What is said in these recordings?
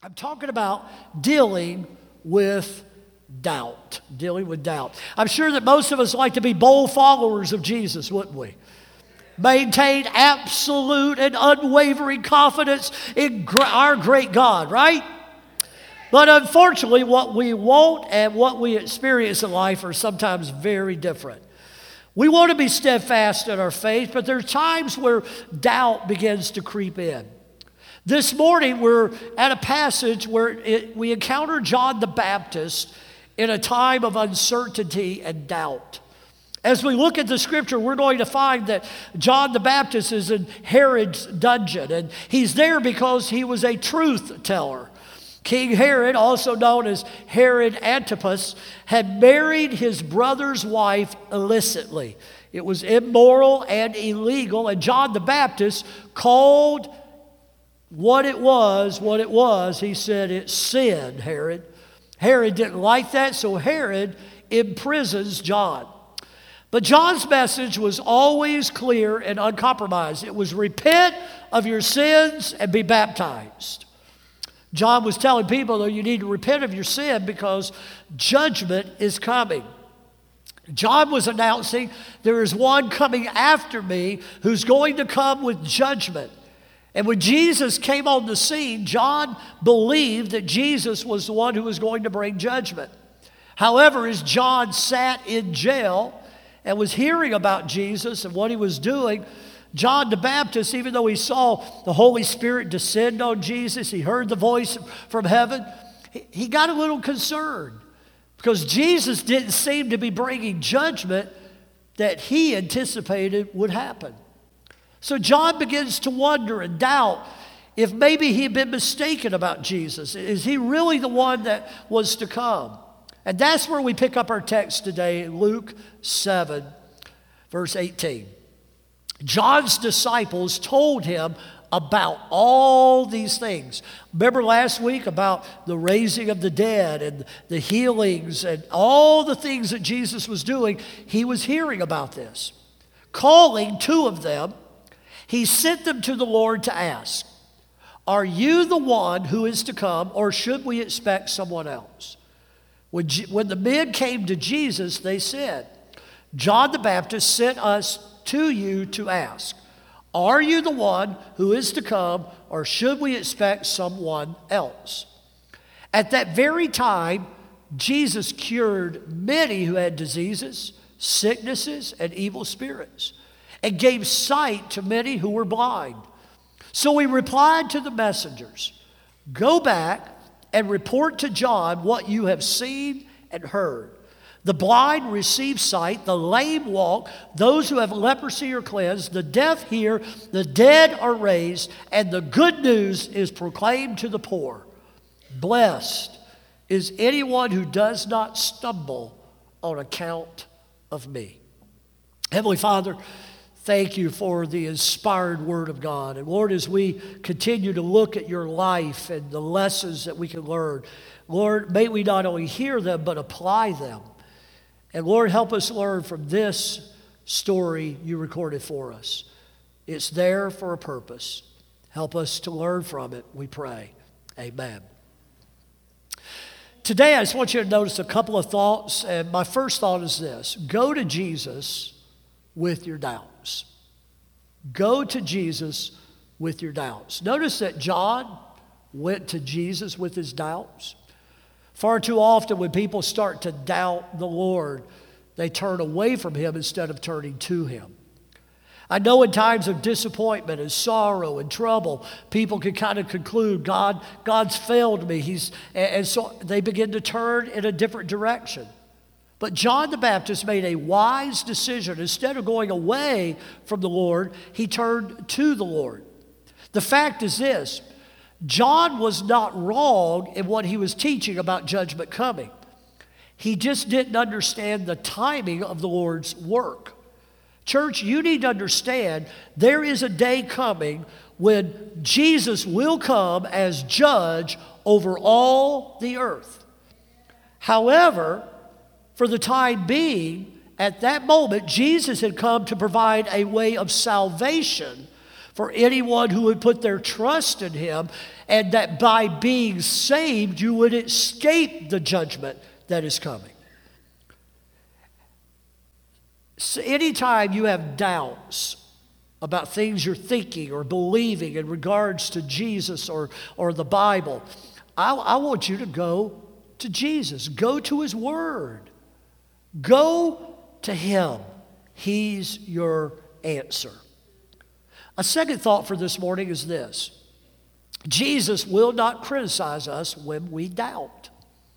I'm talking about dealing with doubt. Dealing with doubt. I'm sure that most of us like to be bold followers of Jesus, wouldn't we? Maintain absolute and unwavering confidence in our great God, right? But unfortunately, what we want and what we experience in life are sometimes very different. We want to be steadfast in our faith, but there are times where doubt begins to creep in. This morning, we're at a passage where we encounter John the Baptist in a time of uncertainty and doubt. As we look at the scripture, we're going to find that John the Baptist is in Herod's dungeon, and he's there because he was a truth teller. King Herod, also known as Herod Antipas, had married his brother's wife illicitly. It was immoral and illegal, and John the Baptist called what it was. He said, "It's sin, Herod." Herod didn't like that, so Herod imprisons John. But John's message was always clear and uncompromised. It was repent of your sins and be baptized. John was telling people that you need to repent of your sin because judgment is coming. John was announcing there is one coming after me who's going to come with judgment. And when Jesus came on the scene, John believed that Jesus was the one who was going to bring judgment. However, as John sat in jail and was hearing about Jesus and what he was doing, John the Baptist, even though he saw the Holy Spirit descend on Jesus, he heard the voice from heaven, he got a little concerned because Jesus didn't seem to be bringing judgment that he anticipated would happen. So John begins to wonder and doubt if maybe he had been mistaken about Jesus. Is he really the one that was to come? And that's where we pick up our text today in Luke 7, verse 18. John's disciples told him about all these things. Remember last week about the raising of the dead and the healings and all the things that Jesus was doing? He was hearing about this. Calling two of them, he sent them to the Lord to ask, "Are you the one who is to come, or should we expect someone else?" When the men came to Jesus, they said, "John the Baptist sent us to you to ask, are you the one who is to come, or should we expect someone else?" At that very time, Jesus cured many who had diseases, sicknesses, and evil spirits, and gave sight to many who were blind. So he replied to the messengers, "Go back and report to John what you have seen and heard. The blind receive sight, the lame walk, those who have leprosy are cleansed, the deaf hear, the dead are raised, and the good news is proclaimed to the poor. Blessed is anyone who does not stumble on account of me." Heavenly Father, thank you for the inspired Word of God. And Lord, as we continue to look at your life and the lessons that we can learn, Lord, may we not only hear them, but apply them. And Lord, help us learn from this story you recorded for us. It's there for a purpose. Help us to learn from it, we pray. Amen. Today, I just want you to notice a couple of thoughts. And my first thought is this: go to Jesus with your doubts. Go to Jesus with your doubts. Notice that John went to Jesus with his doubts. Far too often when people start to doubt the Lord, they turn away from him instead of turning to him. I know in times of disappointment and sorrow and trouble, people can kind of conclude, God's failed me. And so they begin to turn in a different direction. But John the Baptist made a wise decision. Instead of going away from the Lord, he turned to the Lord. The fact is this: John was not wrong in what he was teaching about judgment coming. He just didn't understand the timing of the Lord's work. Church, you need to understand there is a day coming when Jesus will come as judge over all the earth. However, for the time being, at that moment, Jesus had come to provide a way of salvation for anyone who would put their trust in him, and that by being saved, you would escape the judgment that is coming. So anytime you have doubts about things you're thinking or believing in regards to Jesus or the Bible, I want you to go to Jesus. Go to his word. Go to him. He's your answer. A second thought for this morning is this: Jesus will not criticize us when we doubt.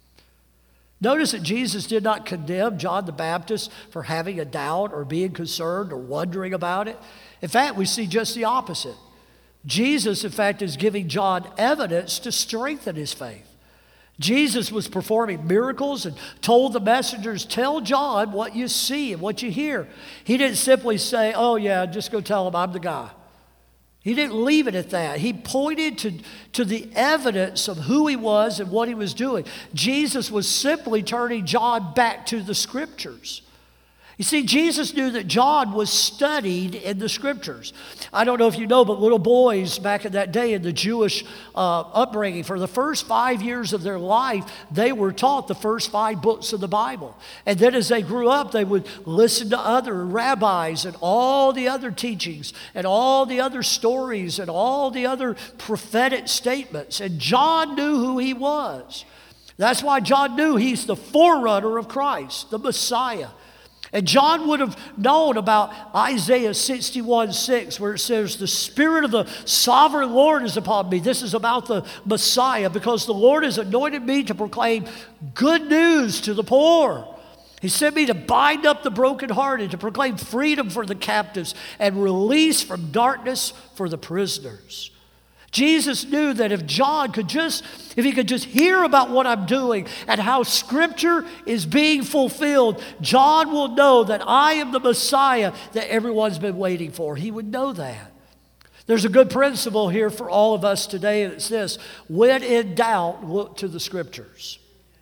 Notice that Jesus did not condemn John the Baptist for having a doubt or being concerned or wondering about it. In fact, we see just the opposite. Jesus, in fact, is giving John evidence to strengthen his faith. Jesus was performing miracles and told the messengers, tell John what you see and what you hear. He didn't simply say, oh yeah, just go tell him I'm the guy. He didn't leave it at that. He pointed to the evidence of who he was and what he was doing. Jesus was simply turning John back to the Scriptures. You see, Jesus knew that John was studied in the Scriptures. I don't know if you know, but little boys back in that day in the Jewish upbringing, for the first 5 years of their life, they were taught the first 5 books of the Bible. And then as they grew up, they would listen to other rabbis and all the other teachings and all the other stories and all the other prophetic statements. And John knew who he was. That's why John knew he's the forerunner of Christ, the Messiah. And John would have known about Isaiah 61:6, where it says, the Spirit of the sovereign Lord is upon me. This is about the Messiah, because the Lord has anointed me to proclaim good news to the poor. He sent me to bind up the brokenhearted, to proclaim freedom for the captives and release from darkness for the prisoners. Jesus knew that if he could just hear about what I'm doing and how Scripture is being fulfilled, John will know that I am the Messiah that everyone's been waiting for. He would know that. There's a good principle here for all of us today, and it's this: when in doubt, look to the Scriptures.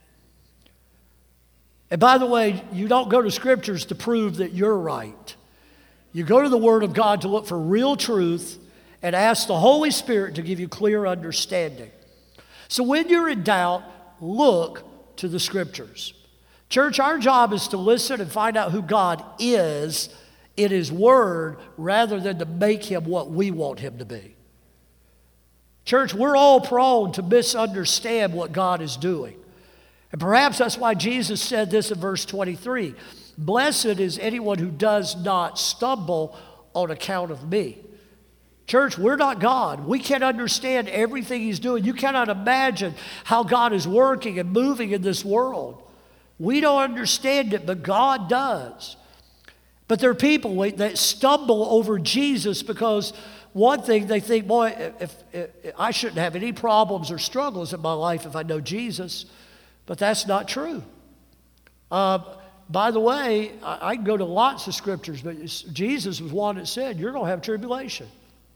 And by the way, you don't go to Scriptures to prove that you're right. You go to the Word of God to look for real truth and ask the Holy Spirit to give you clear understanding. So when you're in doubt, look to the Scriptures. Church, our job is to listen and find out who God is in his word rather than to make him what we want him to be. Church, we're all prone to misunderstand what God is doing. And perhaps that's why Jesus said this in verse 23. Blessed is anyone who does not stumble on account of me. Church, we're not God. We can't understand everything he's doing. You cannot imagine how God is working and moving in this world. We don't understand it, but God does. But there are people that stumble over Jesus because one thing, they think, boy, if I shouldn't have any problems or struggles in my life if I know Jesus. But that's not true. By the way, I can go to lots of scriptures, but Jesus was one that said, you're going to have tribulation.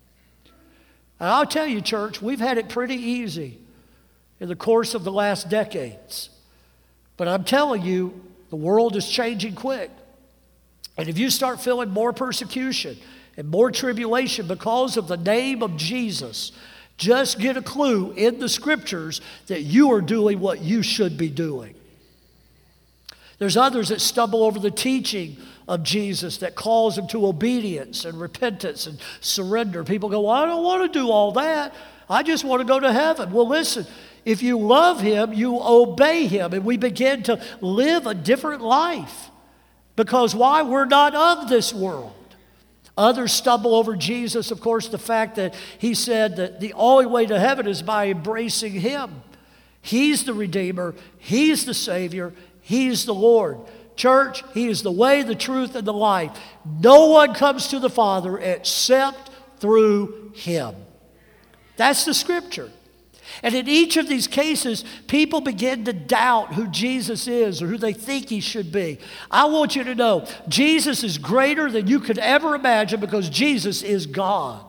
And I'll tell you, church, we've had it pretty easy in the course of the last decades. But I'm telling you, the world is changing quick. And if you start feeling more persecution and more tribulation because of the name of Jesus, just get a clue in the Scriptures that you are doing what you should be doing. There's others that stumble over the teaching of Jesus that calls them to obedience and repentance and surrender. People go, well, I don't want to do all that. I just want to go to heaven. Well, listen, if you love him, you obey him. And we begin to live a different life. Because why? We're not of this world. Others stumble over Jesus, of course, the fact that he said that the only way to heaven is by embracing him. He's the Redeemer. He's the Savior. He's the Lord. Church, he is the way, the truth, and the life. No one comes to the Father except through him. That's the Scripture. And in each of these cases, people begin to doubt who Jesus is or who they think he should be. I want you to know, Jesus is greater than you could ever imagine because Jesus is God.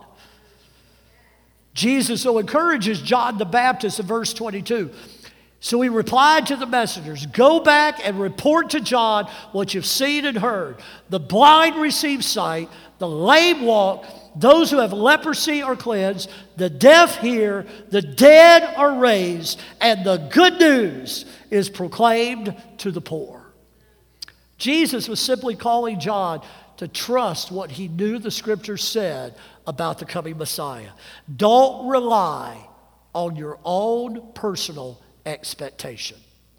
Jesus so encourages John the Baptist in verse 22. So he replied to the messengers, go back and report to John what you've seen and heard. The blind receive sight, the lame walk, those who have leprosy are cleansed, the deaf hear, the dead are raised, and the good news is proclaimed to the poor. Jesus was simply calling John to trust what he knew the Scriptures said about the coming Messiah. Don't rely on your own personal expectation.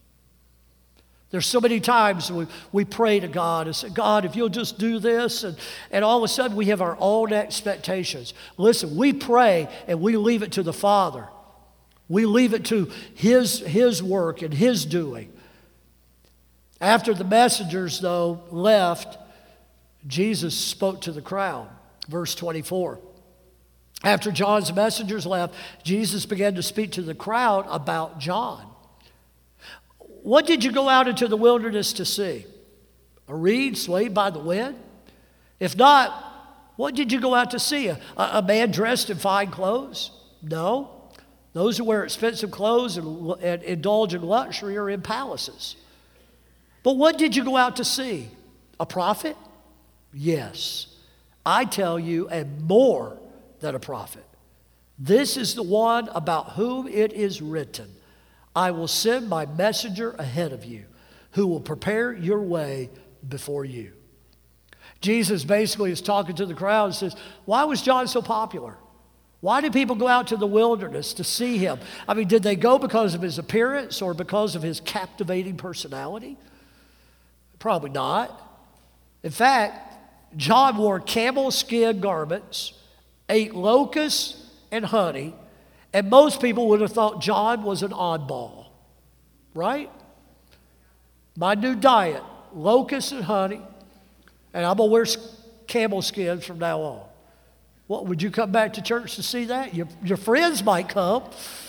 There's so many times we pray to God and say, God, if you'll just do this, and all of a sudden we have our own expectations. Listen, we pray and we leave it to the Father. We leave it to His work and His doing. After the messengers, though, left, Jesus spoke to the crowd. Verse 24. After John's messengers left, Jesus began to speak to the crowd about John. What did you go out into the wilderness to see? A reed swayed by the wind? If not, what did you go out to see? A man dressed in fine clothes? No. Those who wear expensive clothes and indulge in luxury are in palaces. But what did you go out to see? A prophet? Yes. I tell you, and more than a prophet. This is the one about whom it is written, I will send my messenger ahead of you, who will prepare your way before you. Jesus basically is talking to the crowd and says, why was John so popular? Why did people go out to the wilderness to see him? I mean, did they go because of his appearance or because of his captivating personality? Probably not. In fact, John wore camel skin garments, ate locusts and honey, and most people would have thought John was an oddball, right? My new diet, locusts and honey, and I'm going to wear camel skins from now on. What, would you come back to church to see that? Your friends might come.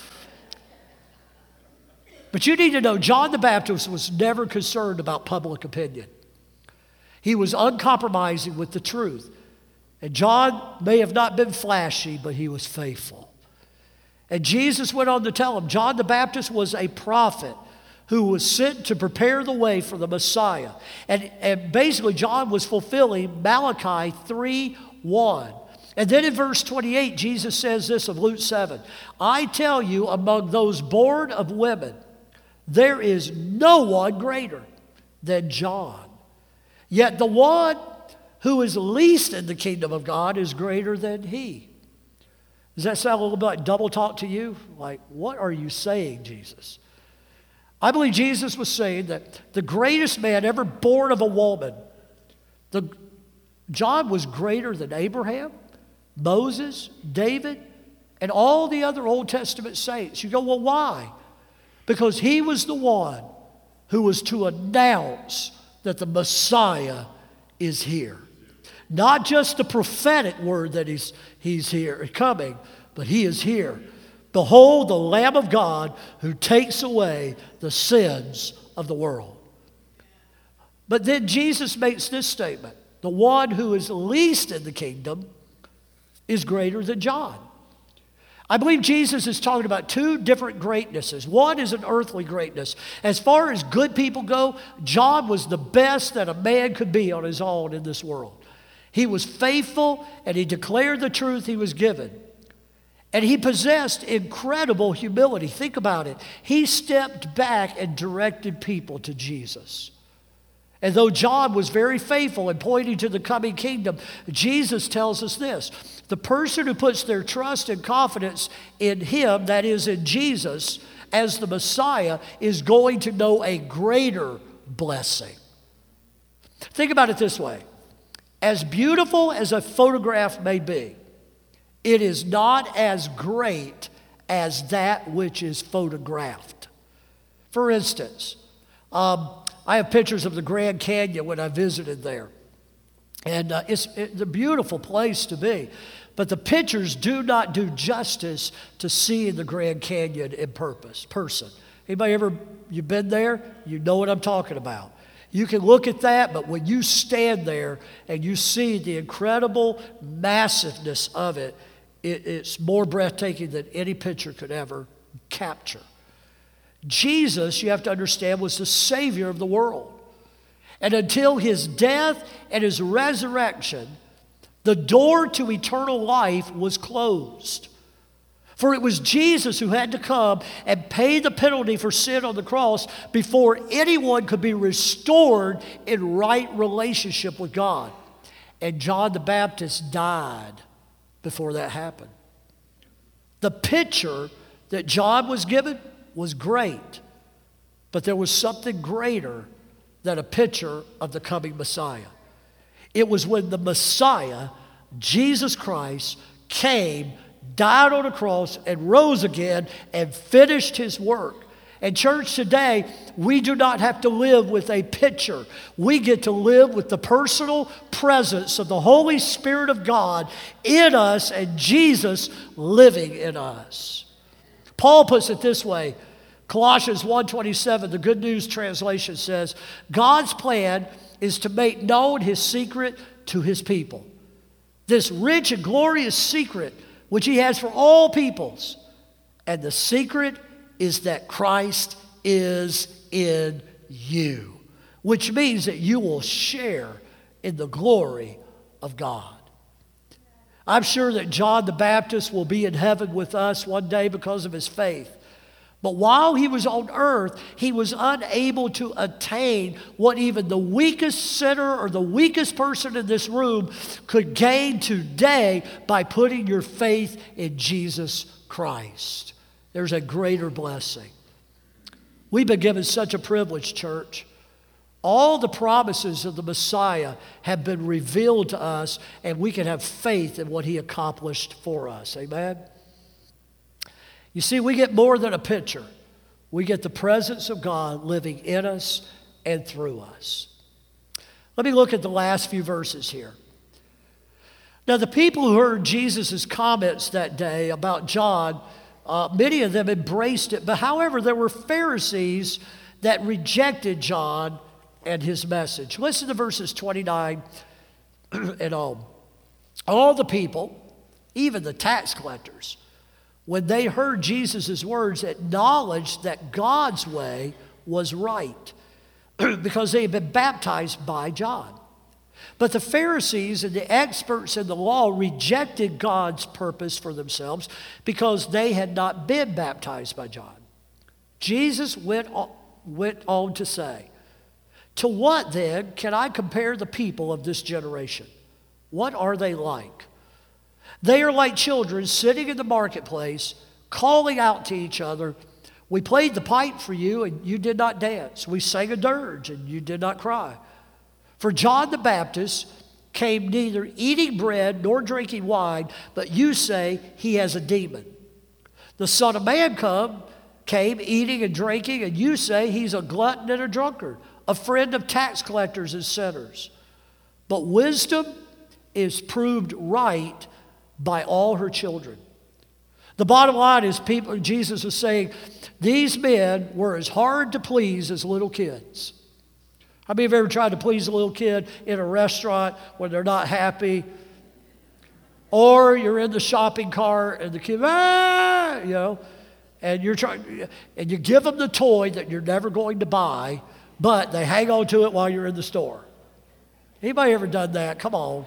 But you need to know, John the Baptist was never concerned about public opinion. He was uncompromising with the truth. And John may have not been flashy, but he was faithful. And Jesus went on to tell him, John the Baptist was a prophet who was sent to prepare the way for the Messiah. And basically, John was fulfilling Malachi 3:1. And then in verse 28, Jesus says this of Luke 7, I tell you, among those born of women, there is no one greater than John. Yet the one who is least in the kingdom of God is greater than he. Does that sound a little bit like double talk to you? Like, what are you saying, Jesus? I believe Jesus was saying that the greatest man ever born of a woman, John was greater than Abraham, Moses, David, and all the other Old Testament saints. You go, well, why? Because he was the one who was to announce that the Messiah is here. Not just the prophetic word that he's here, coming, but he is here. Behold, the Lamb of God who takes away the sins of the world. But then Jesus makes this statement. The one who is least in the kingdom is greater than John. I believe Jesus is talking about two different greatnesses. One is an earthly greatness. As far as good people go, John was the best that a man could be on his own in this world. He was faithful and he declared the truth he was given. And he possessed incredible humility. Think about it. He stepped back and directed people to Jesus. And though John was very faithful in pointing to the coming kingdom, Jesus tells us this. The person who puts their trust and confidence in him, that is in Jesus, as the Messiah, is going to know a greater blessing. Think about it this way. As beautiful as a photograph may be, it is not as great as that which is photographed. For instance, I have pictures of the Grand Canyon when I visited there. And it's a beautiful place to be. But the pictures do not do justice to seeing the Grand Canyon in person. Anybody ever, you've been there? You know what I'm talking about. You can look at that, but when you stand there and you see the incredible massiveness of it, it's more breathtaking than any picture could ever capture. Jesus, you have to understand, was the Savior of the world. And until his death and his resurrection, The door to eternal life was closed. For it was Jesus who had to come and pay the penalty for sin on the cross before anyone could be restored in right relationship with God. And John the Baptist died before that happened. The picture that John was given was great, but there was something greater than a picture of the coming Messiah. It was when the Messiah, Jesus Christ, came, died on a cross, and rose again and finished his work. And church, today, we do not have to live with a picture. We get to live with the personal presence of the Holy Spirit of God in us and Jesus living in us. Paul puts it this way. Colossians 1:27, the Good News translation says, God's plan is to make known his secret to his people. This rich and glorious secret which he has for all peoples. And the secret is that Christ is in you, which means that you will share in the glory of God. I'm sure that John the Baptist will be in heaven with us one day because of his faith. But while he was on earth, he was unable to attain what even the weakest sinner or the weakest person in this room could gain today by putting your faith in Jesus Christ. There's a greater blessing. We've been given such a privilege, church. All the promises of the Messiah have been revealed to us, and we can have faith in what he accomplished for us. Amen? You see, we get more than a picture. We get the presence of God living in us and through us. Let me look at the last few verses here. Now, the people who heard Jesus' comments that day about John, many of them embraced it. But however, there were Pharisees that rejected John and his message. Listen to verses 29 and on. All the people, even the tax collectors, when they heard Jesus' words, acknowledged that God's way was right because they had been baptized by John. But the Pharisees and the experts in the law rejected God's purpose for themselves because they had not been baptized by John. Jesus went on to say, "To what then can I compare the people of this generation? What are they like? They are like children sitting in the marketplace, calling out to each other, 'We played the pipe for you, and you did not dance. We sang a dirge, and you did not cry.' For John the Baptist came neither eating bread nor drinking wine, but you say he has a demon. The Son of Man came eating and drinking, and you say he's a glutton and a drunkard, a friend of tax collectors and sinners. But wisdom is proved right by all her children." The bottom line is, Jesus was saying, these men were as hard to please as little kids. How many of you ever tried to please a little kid in a restaurant when they're not happy? Or you're in the shopping cart and the kid, and you're trying, and you give them the toy that you're never going to buy, but they hang on to it while you're in the store. Anybody ever done that? Come on.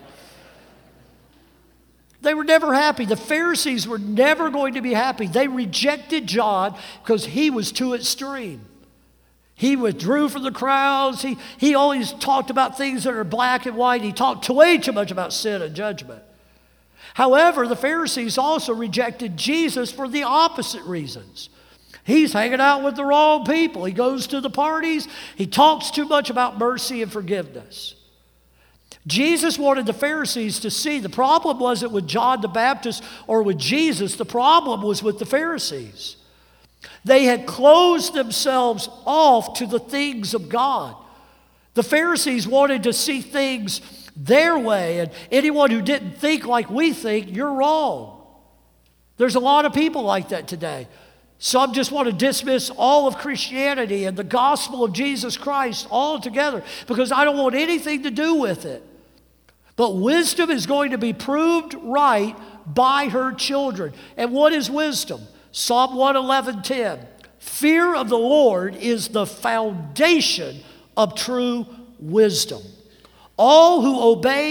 They were never happy. The Pharisees were never going to be happy. They rejected John because he was too extreme. He withdrew from the crowds. He always talked about things that are black and white. He talked way too much about sin and judgment. However, the Pharisees also rejected Jesus for the opposite reasons. He's hanging out with the wrong people. He goes to the parties. He talks too much about mercy and forgiveness. Jesus wanted the Pharisees to see the problem wasn't with John the Baptist or with Jesus. The problem was with the Pharisees. They had closed themselves off to the things of God. The Pharisees wanted to see things their way, and anyone who didn't think like we think, you're wrong. There's a lot of people like that today. Some just want to dismiss all of Christianity and the gospel of Jesus Christ altogether because I don't want anything to do with it. But wisdom is going to be proved right by her children. And what is wisdom? Psalm 111:10. Fear of the Lord is the foundation of true wisdom. All who obey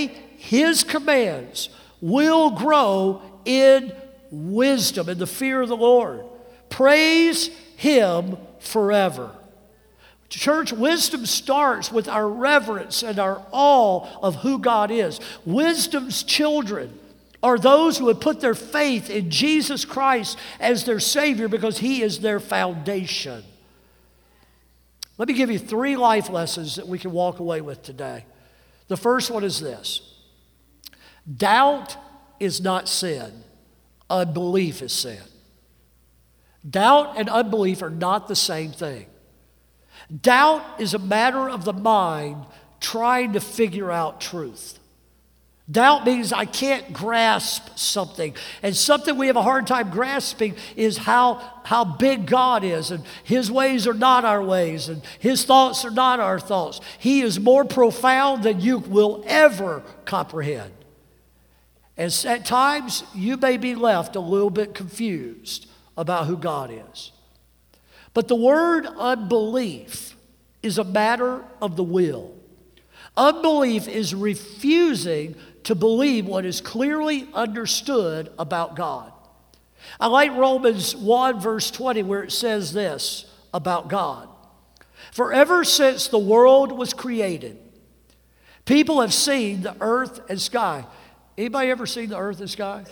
His commands will grow in wisdom and the fear of the Lord. Praise Him forever. Church, wisdom starts with our reverence and our awe of who God is. Wisdom's children are those who have put their faith in Jesus Christ as their Savior because He is their foundation. Let me give you 3 life lessons that we can walk away with today. The first one is this: doubt is not sin. Unbelief is sin. Doubt and unbelief are not the same thing. Doubt is a matter of the mind trying to figure out truth. Doubt means I can't grasp something. And something we have a hard time grasping is how big God is. And His ways are not our ways. And His thoughts are not our thoughts. He is more profound than you will ever comprehend. And at times, you may be left a little bit confused about who God is. But the word unbelief is a matter of the will. Unbelief is refusing to believe what is clearly understood about God. I like Romans 1 verse 20 where it says this about God. For ever since the world was created, people have seen the earth and sky. Anybody ever seen the earth and sky?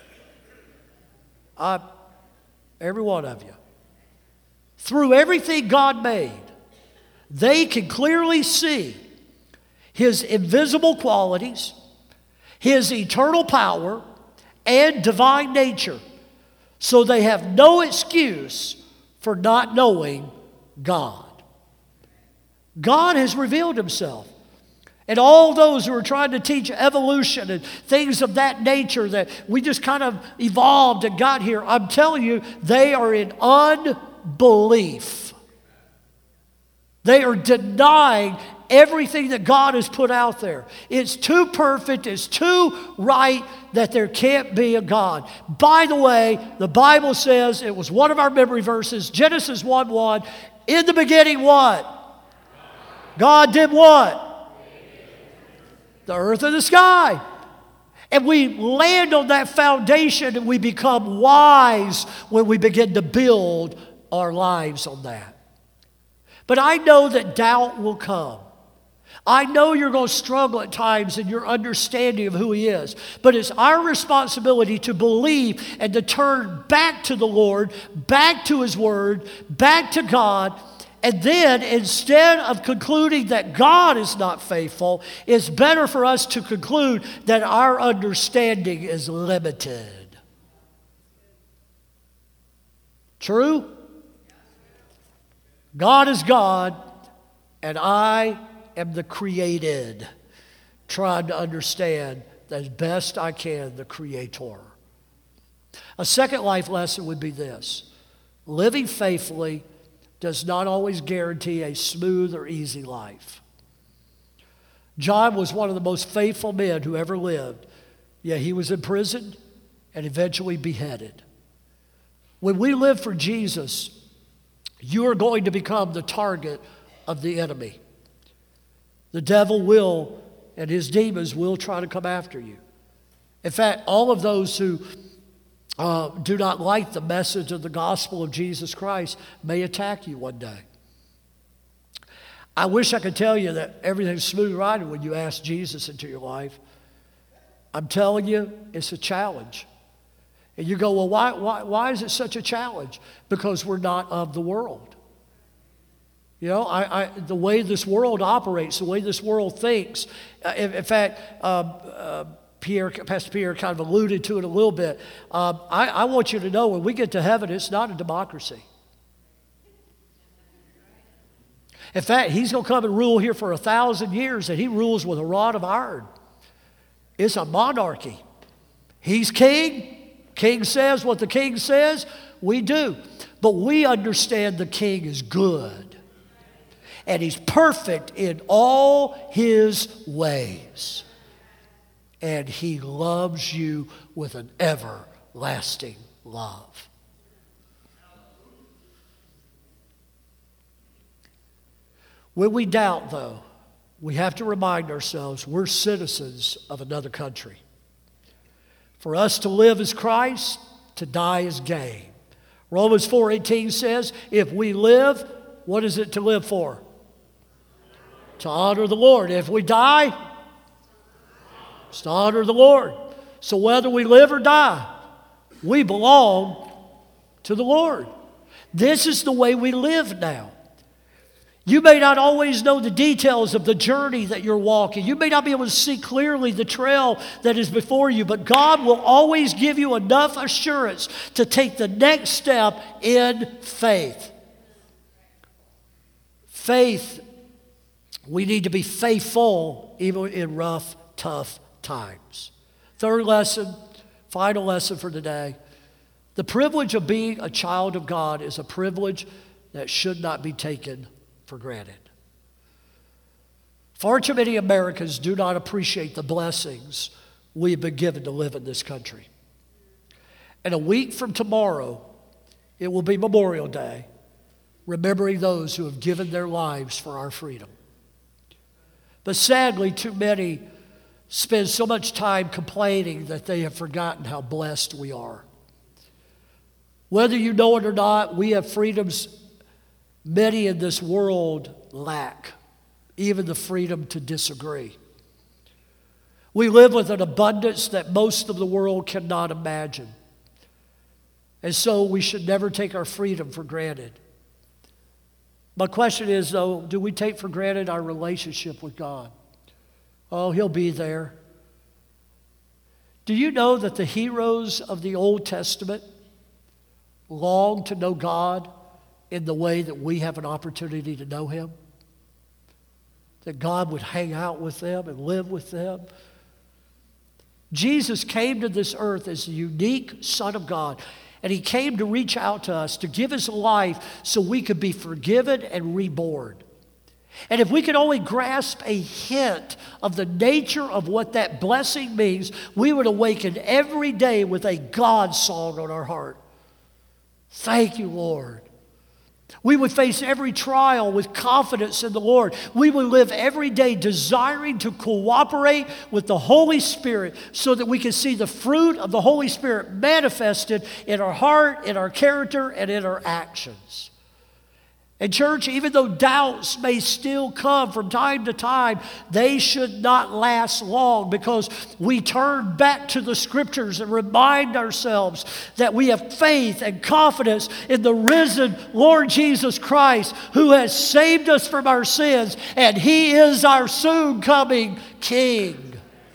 Every one of you. Through everything God made, they can clearly see His invisible qualities, His eternal power, and divine nature. So they have no excuse for not knowing God. God has revealed Himself. And all those who are trying to teach evolution and things of that nature that we just kind of evolved and got here, I'm telling you, they are in unbelief. They are denying everything that God has put out there. It's too perfect, it's too right that there can't be a God. By the way, the Bible says, it was one of our memory verses, Genesis 1:1, in the beginning what? God did what? The earth and the sky. And we land on that foundation and we become wise when we begin to build our lives on that. But I know that doubt will come. I know you're going to struggle at times in your understanding of who He is. But it's our responsibility to believe and to turn back to the Lord, back to His Word, back to God. And then instead of concluding that God is not faithful, it's better for us to conclude that our understanding is limited. True? God is God, and I am the created, trying to understand as best I can the Creator. A second life lesson would be this: living faithfully does not always guarantee a smooth or easy life. John was one of the most faithful men who ever lived, yet he was imprisoned and eventually beheaded. When we live for Jesus, you are going to become the target of the enemy. The devil will, and his demons will try to come after you. In fact, all of those who do not like the message of the gospel of Jesus Christ may attack you one day. I wish I could tell you that everything's smooth riding when you ask Jesus into your life. I'm telling you, it's a challenge. And you go, well, why is it such a challenge? Because we're not of the world. You know, the way this world operates, the way this world thinks. In fact, Pastor Pierre kind of alluded to it a little bit. I want you to know when we get to heaven, it's not a democracy. In fact, He's going to come and rule here for 1,000 years, and He rules with a rod of iron. It's a monarchy. He's king. King says what the king says, we do. But we understand the king is good. And He's perfect in all His ways. And He loves you with an everlasting love. When we doubt, though, we have to remind ourselves we're citizens of another country. For us to live as Christ, to die is gain. Romans 4:18 says, if we live, what is it to live for? To honor the Lord. If we die, it's to honor the Lord. So whether we live or die, we belong to the Lord. This is the way we live now. You may not always know the details of the journey that you're walking. You may not be able to see clearly the trail that is before you, but God will always give you enough assurance to take the next step in faith. Faith, we need to be faithful even in rough, tough times. Third lesson, final lesson for today. The privilege of being a child of God is a privilege that should not be taken for granted. Far too many Americans do not appreciate the blessings we've been given to live in this country. And a week from tomorrow, it will be Memorial Day, remembering those who have given their lives for our freedom. But sadly, too many spend so much time complaining that they have forgotten how blessed we are. Whether you know it or not, we have freedoms many in this world lack, even the freedom to disagree. We live with an abundance that most of the world cannot imagine. And so we should never take our freedom for granted. My question is, though, do we take for granted our relationship with God? Oh, He'll be there. Do you know that the heroes of the Old Testament longed to know God in the way that we have an opportunity to know Him? That God would hang out with them and live with them. Jesus came to this earth as the unique Son of God, and He came to reach out to us, to give His life so we could be forgiven and reborn. And if we could only grasp a hint of the nature of what that blessing means, we would awaken every day with a God song on our heart. Thank you, Lord. We would face every trial with confidence in the Lord. We would live every day desiring to cooperate with the Holy Spirit so that we can see the fruit of the Holy Spirit manifested in our heart, in our character, and in our actions. And church, even though doubts may still come from time to time, they should not last long, because we turn back to the Scriptures and remind ourselves that we have faith and confidence in the risen Lord Jesus Christ, who has saved us from our sins, and He is our soon coming King.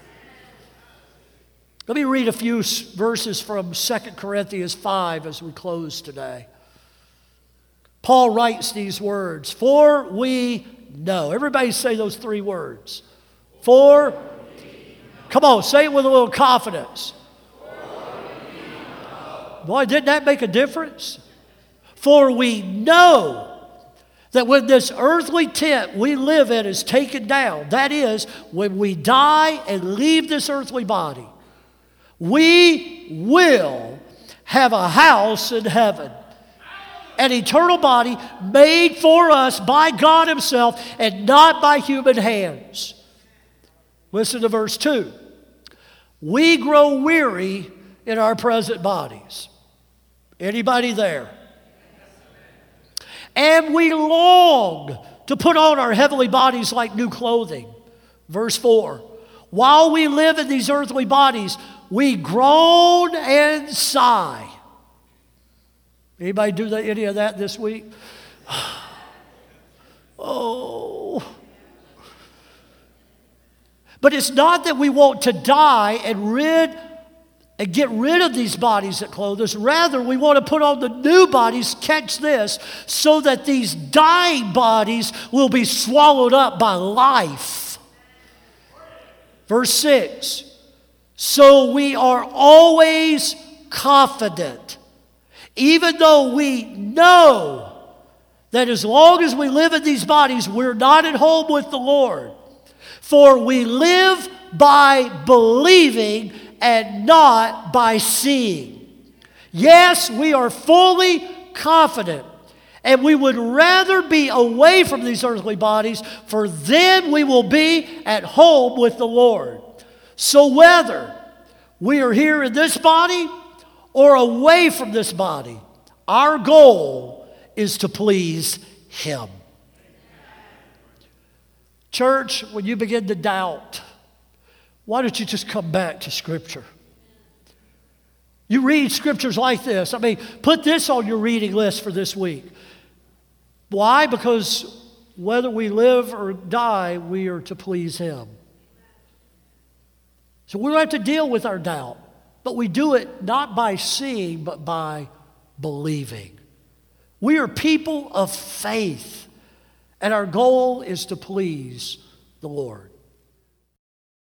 Let me read a few verses from 2 Corinthians 5 as we close today. Paul writes these words, for we know. Everybody say those three words. For, come on, say it with a little confidence. Boy, didn't that make a difference? For we know that when this earthly tent we live in is taken down, that is, when we die and leave this earthly body, we will have a house in heaven. An eternal body made for us by God Himself and not by human hands. Listen to verse 2. We grow weary in our present bodies. Anybody there? And we long to put on our heavenly bodies like new clothing. Verse 4. While we live in these earthly bodies, we groan and sigh. Anybody do any of that this week? Oh. But it's not that we want to die and get rid of these bodies that clothe us. Rather, we want to put on the new bodies, catch this, so that these dying bodies will be swallowed up by life. Verse 6. So we are always confident, even though we know that as long as we live in these bodies, we're not at home with the Lord. For we live by believing and not by seeing. Yes, we are fully confident And we would rather be away from these earthly bodies, for then we will be at home with the Lord. So whether we are here in this body or away from this body, our goal is to please Him. Church, when you begin to doubt, why don't you just come back to Scripture? You read scriptures like this. I mean, put this on your reading list for this week. Why? Because whether we live or die, we are to please Him. So we don't have to deal with our doubt, but we do it not by seeing, but by believing. We are people of faith, and our goal is to please the Lord.